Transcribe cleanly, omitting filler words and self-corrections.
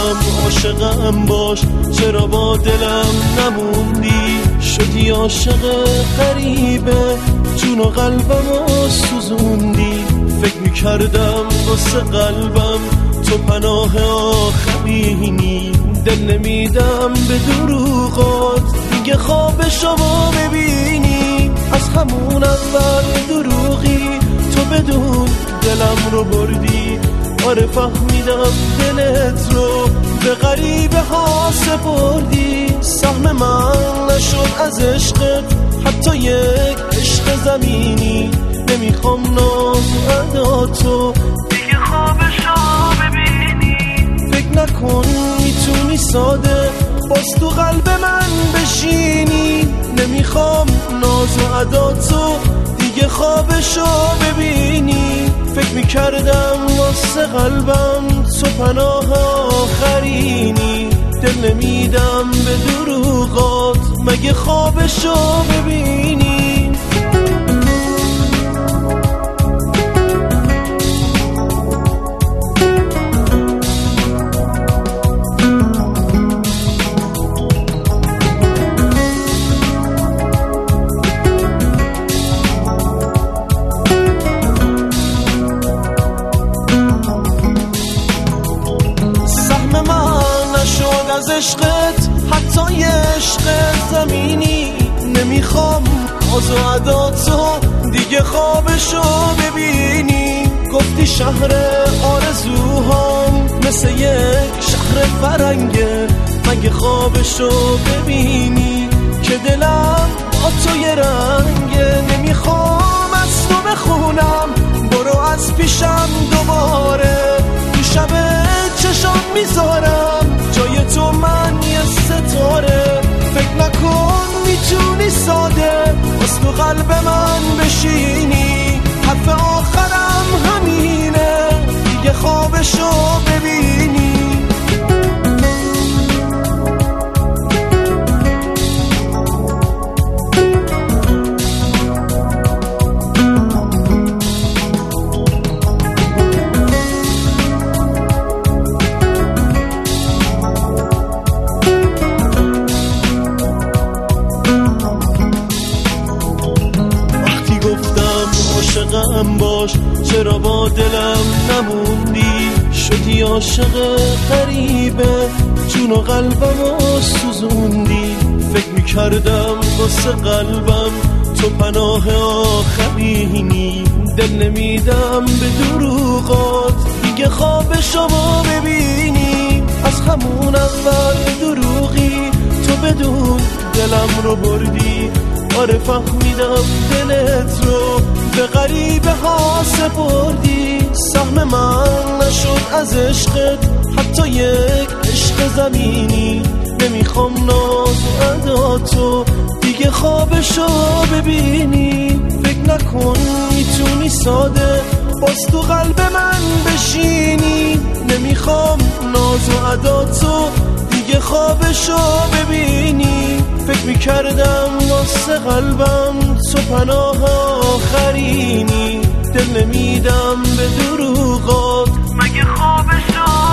گفتم عاشقم باش، چرا با دلم نموندی؟ شدی عاشق غریبه، جون و قلبمو سوزوندی. فکر میکردم واسه قلبم تو پناه آخرینی. دل نمیدم به دروغات دیگه خوابشو ببینی. از همون اول دروغی تو بدون دلم رو بردی. آره فهمیدم دلت رو به غریبه ها سپردی. سهم من نشد از عشقت حتی یک عشق زمینی. نمیخوام ناز و عداتو دیگه خوابشو ببینی. فکر نکن میتونی ساده باز تو قلب من بشینی. نمیخوام ناز و عداتو دیگه خوابشو ببینی. فکر میکردم واسه قلبم تو پناه آخرینی. دل نمیدم به دروغات مگه خوابشو ببینی. از عشقت حتی یه عشق زمینی. نمیخوام ناز و عداتو دیگه خوابشو ببینی. گفتی شهر آرزوهام مثل یک شهر فرنگه، مگه خوابشو ببینی که دلم با تو یه رنگه. نمیخوام از تو بخونم برو از پیشم دوباره. تو شب چشام میذارم جای تو من یه ستاره. فکر نکن میتونی ساده باز تو قلب من بشینی. حرف آخرم همینه دیگه خوابشو ببینی. عاشقم باش، چرا با دلم نموندی؟ شدی عاشق غریبه، جون و قلبمو سوزوندی. فکر میکردم واسه قلبم تو پناه آخرینی. دل نمیدم به دروغات دیگه خوابشو ببینی. از همون اول دروغی تو بدون دلم رو بردی. آره فهمیدم دلت رو به غریبه ها سپردی. سهم من نشد از عشقت حتی یک عشق زمینی. نمیخوام ناز و عداتو دیگه خوابشو ببینی. فکر نکن میتونی ساده باز تو قلب من بشینی. نمیخوام ناز و عداتو دیگه خوابشو ببینی. فکر میکردم واسه قلبم تو پناه آخرینی. دل نمیدم به دروغات مگه خوابشو